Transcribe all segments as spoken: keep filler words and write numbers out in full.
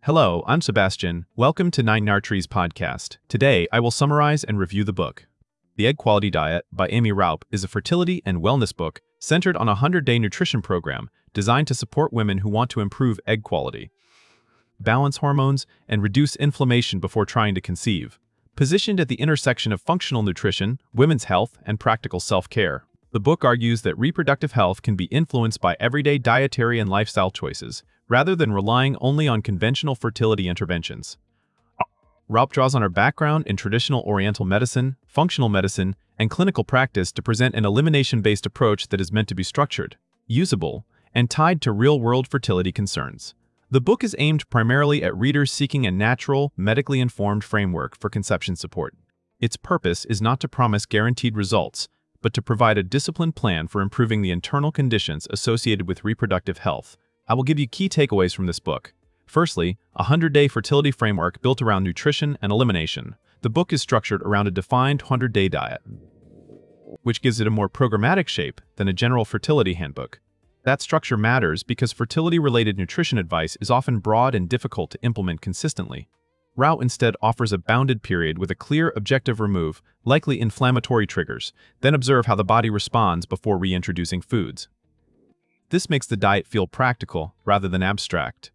Hello, I'm Sebastian. Welcome to Nine Nartrees podcast. Today, I will summarize and review the book. The Egg Quality Diet by Amy Raupp is a fertility and wellness book centered on a hundred-day nutrition program designed to support women who want to improve egg quality, balance hormones, and reduce inflammation before trying to conceive. Positioned at the intersection of functional nutrition, women's health, and practical self-care, the book argues that reproductive health can be influenced by everyday dietary and lifestyle choices, rather than relying only on conventional fertility interventions. Raupp draws on her background in traditional Oriental medicine, functional medicine, and clinical practice to present an elimination-based approach that is meant to be structured, usable, and tied to real-world fertility concerns. The book is aimed primarily at readers seeking a natural, medically informed framework for conception support. Its purpose is not to promise guaranteed results, but to provide a disciplined plan for improving the internal conditions associated with reproductive health. I will give you key takeaways from this book. Firstly, a hundred-day fertility framework built around nutrition and elimination. The book is structured around a defined hundred-day diet, which gives it a more programmatic shape than a general fertility handbook. That structure matters because fertility-related nutrition advice is often broad and difficult to implement consistently. Raupp instead offers a bounded period with a clear objective: remove likely inflammatory triggers, then observe how the body responds before reintroducing foods. This makes the diet feel practical rather than abstract.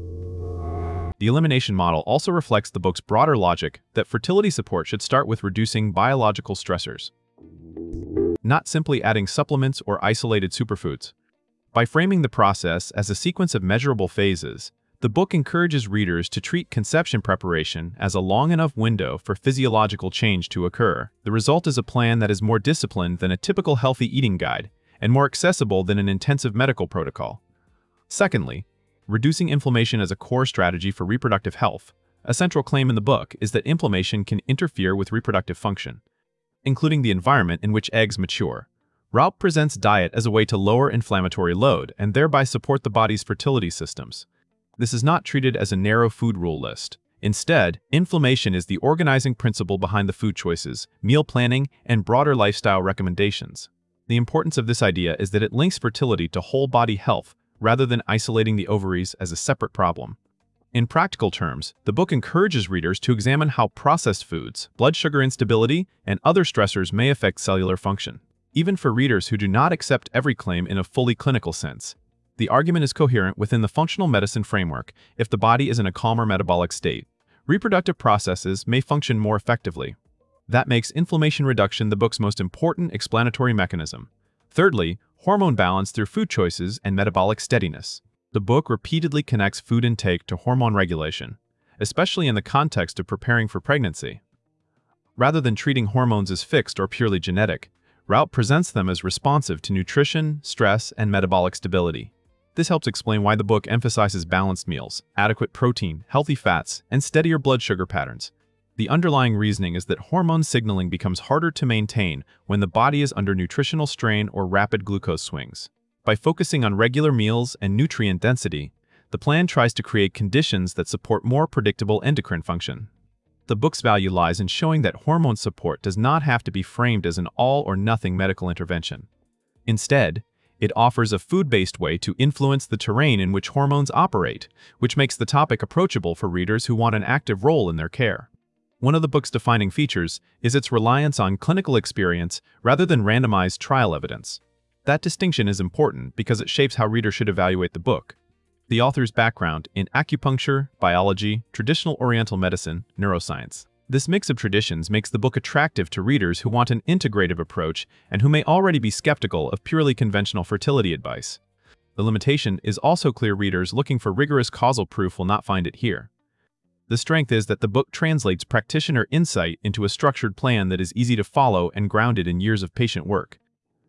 The elimination model also reflects the book's broader logic that fertility support should start with reducing biological stressors, not simply adding supplements or isolated superfoods. By framing the process as a sequence of measurable phases, the book encourages readers to treat conception preparation as a long enough window for physiological change to occur. The result is a plan that is more disciplined than a typical healthy eating guide, and more accessible than an intensive medical protocol. Secondly, reducing inflammation as a core strategy for reproductive health. A central claim in the book is that inflammation can interfere with reproductive function, including the environment in which eggs mature. Raupp presents diet as a way to lower inflammatory load and thereby support the body's fertility systems. This is not treated as a narrow food rule list. Instead, inflammation is the organizing principle behind the food choices, meal planning, and broader lifestyle recommendations. The importance of this idea is that it links fertility to whole-body health rather than isolating the ovaries as a separate problem. In practical terms, the book encourages readers to examine how processed foods, blood sugar instability, and other stressors may affect cellular function. Even for readers who do not accept every claim in a fully clinical sense, the argument is coherent within the functional medicine framework. If the body is in a calmer metabolic state, reproductive processes may function more effectively. That makes inflammation reduction the book's most important explanatory mechanism. Thirdly, hormone balance through food choices and metabolic steadiness. The book repeatedly connects food intake to hormone regulation, especially in the context of preparing for pregnancy. Rather than treating hormones as fixed or purely genetic, Raupp presents them as responsive to nutrition, stress, and metabolic stability. This helps explain why the book emphasizes balanced meals, adequate protein, healthy fats, and steadier blood sugar patterns. The underlying reasoning is that hormone signaling becomes harder to maintain when the body is under nutritional strain or rapid glucose swings. By focusing on regular meals and nutrient density, the plan tries to create conditions that support more predictable endocrine function. The book's value lies in showing that hormone support does not have to be framed as an all-or-nothing medical intervention. Instead, it offers a food-based way to influence the terrain in which hormones operate, which makes the topic approachable for readers who want an active role in their care. One of the book's defining features is its reliance on clinical experience rather than randomized trial evidence. That distinction is important because it shapes how readers should evaluate the book. The author's background in acupuncture, biology, traditional Oriental medicine, neuroscience. This mix of traditions makes the book attractive to readers who want an integrative approach and who may already be skeptical of purely conventional fertility advice. The limitation is also clear: readers looking for rigorous causal proof will not find it here. The strength is that the book translates practitioner insight into a structured plan that is easy to follow and grounded in years of patient work.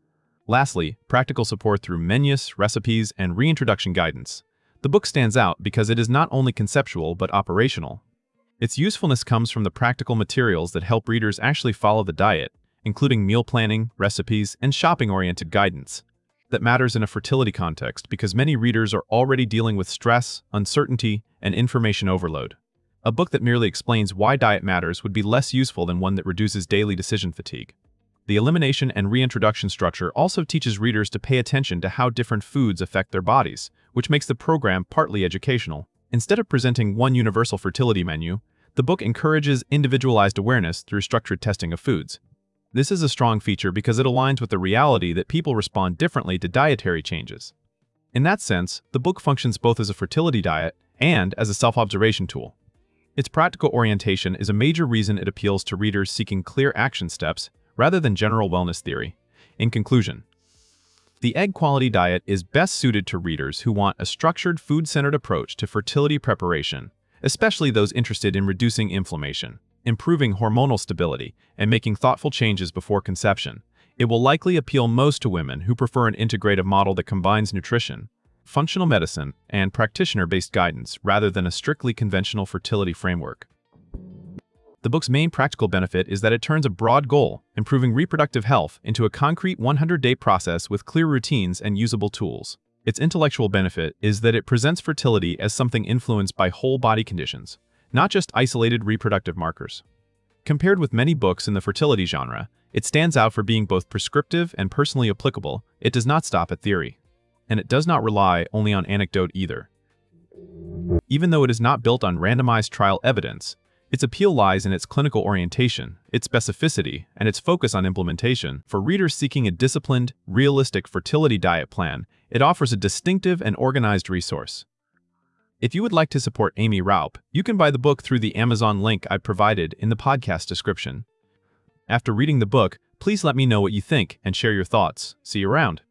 Lastly, practical support through menus, recipes, and reintroduction guidance. The book stands out because it is not only conceptual but operational. Its usefulness comes from the practical materials that help readers actually follow the diet, including meal planning, recipes, and shopping-oriented guidance. That matters in a fertility context because many readers are already dealing with stress, uncertainty, and information overload. A book that merely explains why diet matters would be less useful than one that reduces daily decision fatigue. The elimination and reintroduction structure also teaches readers to pay attention to how different foods affect their bodies, which makes the program partly educational. Instead of presenting one universal fertility menu, the book encourages individualized awareness through structured testing of foods. This is a strong feature because it aligns with the reality that people respond differently to dietary changes. In that sense, the book functions both as a fertility diet and as a self-observation tool. Its practical orientation is a major reason it appeals to readers seeking clear action steps rather than general wellness theory. In conclusion, the Egg Quality Diet is best suited to readers who want a structured, food-centered approach to fertility preparation, especially those interested in reducing inflammation, improving hormonal stability, and making thoughtful changes before conception. It will likely appeal most to women who prefer an integrative model that combines nutrition, functional medicine, and practitioner-based guidance rather than a strictly conventional fertility framework. The book's main practical benefit is that it turns a broad goal, improving reproductive health, into a concrete one hundred day process with clear routines and usable tools. Its intellectual benefit is that it presents fertility as something influenced by whole body conditions, not just isolated reproductive markers. Compared with many books in the fertility genre, it stands out for being both prescriptive and personally applicable. It does not stop at theory. And it does not rely only on anecdote either. Even though it is not built on randomized trial evidence, its appeal lies in its clinical orientation, its specificity, and its focus on implementation. For readers seeking a disciplined, realistic fertility diet plan, it offers a distinctive and organized resource. If you would like to support Amy Raupp, you can buy the book through the Amazon link I provided in the podcast description. After reading the book, please let me know what you think and share your thoughts. See you around.